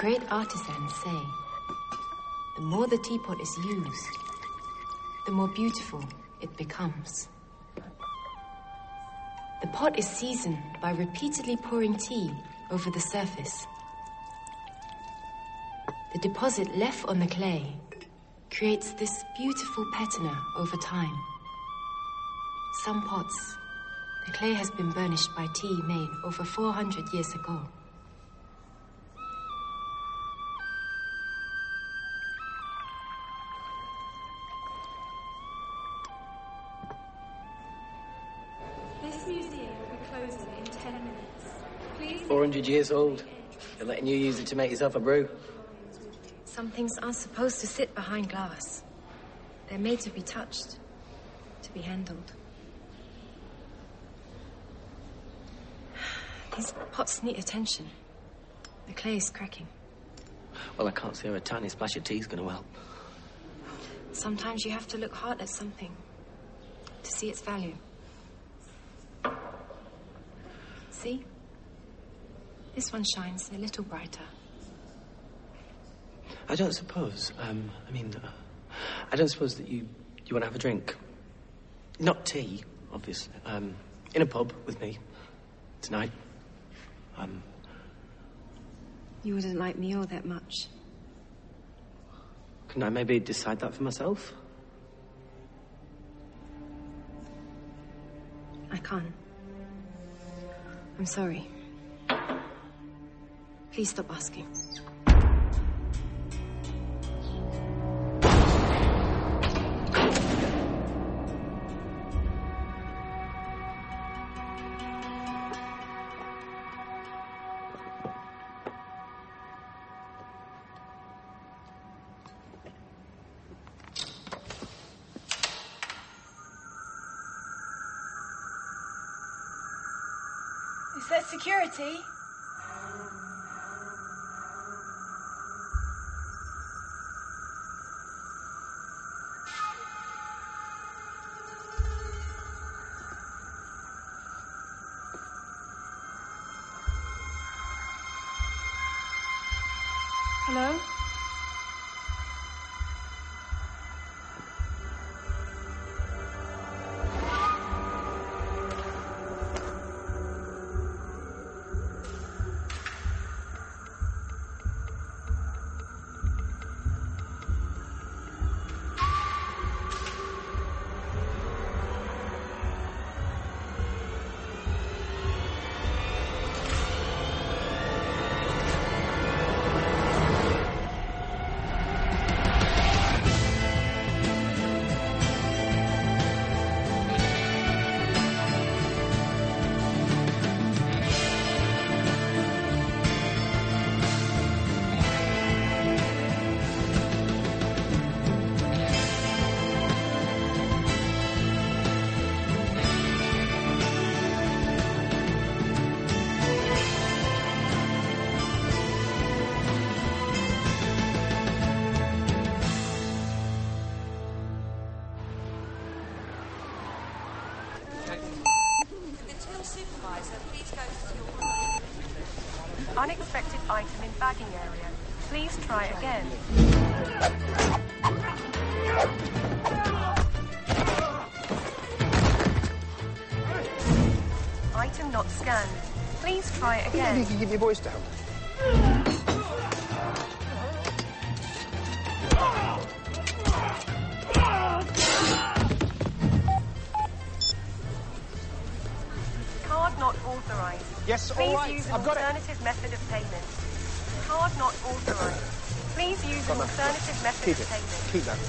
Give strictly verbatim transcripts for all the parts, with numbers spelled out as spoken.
great artisans say, the more the teapot is used, the more beautiful it becomes. The pot is seasoned by repeatedly pouring tea over the surface. The deposit left on the clay creates this beautiful patina over time. Some pots, the clay has been burnished by tea made over four hundred years ago. This museum will be closing in ten minutes. Please. four hundred years old. They're letting you use it to make yourself a brew. Some things aren't supposed to sit behind glass. They're made to be touched, to be handled. These pots need attention. The clay is cracking. Well, I can't see how a tiny splash of tea's going to help. Sometimes you have to look hard at something to see its value. See? This one shines a little brighter. I don't suppose, um, I mean, uh, I don't suppose that you, you want to have a drink. Not tea, obviously. Um, in a pub with me tonight. Um... You wouldn't like me all that much. Can I maybe decide that for myself? I can't. I'm sorry. Please stop asking. Is that security? Hello? Unexpected item in bagging area. Please try again. Item not scanned. Please try again. Maybe you can keep your voice down. Card not authorized. Yes, Please all right. use an I've got alternative it. method of payment. Card not authorized. Please use an Got that. alternative method Keep of it. payment. Keep that.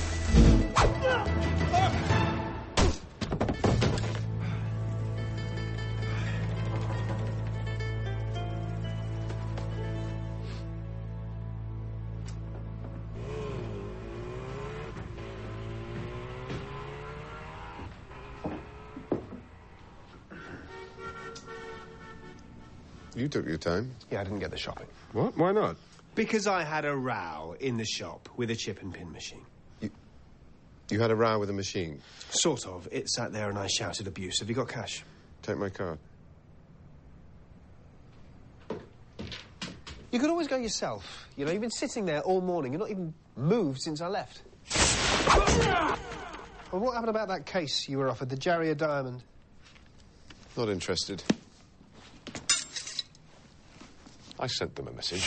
You took your time. Yeah, I didn't get the shopping. What? Why not? Because I had a row in the shop with a chip and pin machine. You, you had a row with a machine? Sort of. It sat there and I shouted abuse. Have you got cash? Take my card. You could always go yourself. You know, you've been sitting there all morning. You've not even moved since I left. Well, what happened about that case you were offered, the Jarrier diamond? Not interested. I sent them a message.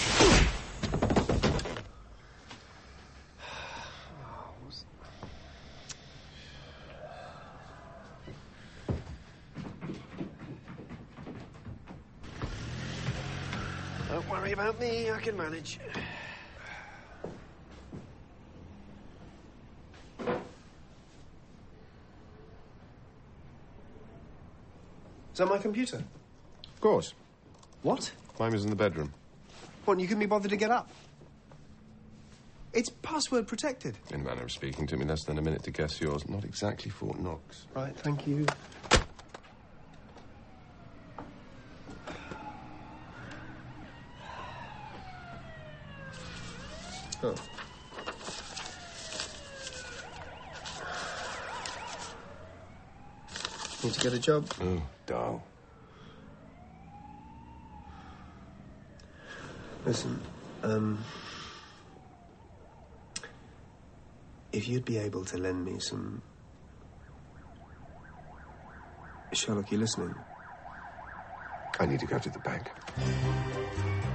Don't worry about me, I can manage. Is that my computer? Of course. What? Mine was in the bedroom. What, and you couldn't be bothered to get up? It's password protected. In a manner of speaking, took me less than a minute to guess yours. Not exactly Fort Knox. Right, thank you. Oh. Need to get a job? Oh, dull. Listen, um... if you'd be able to lend me some... Sherlock, you listening? I need to go to the bank.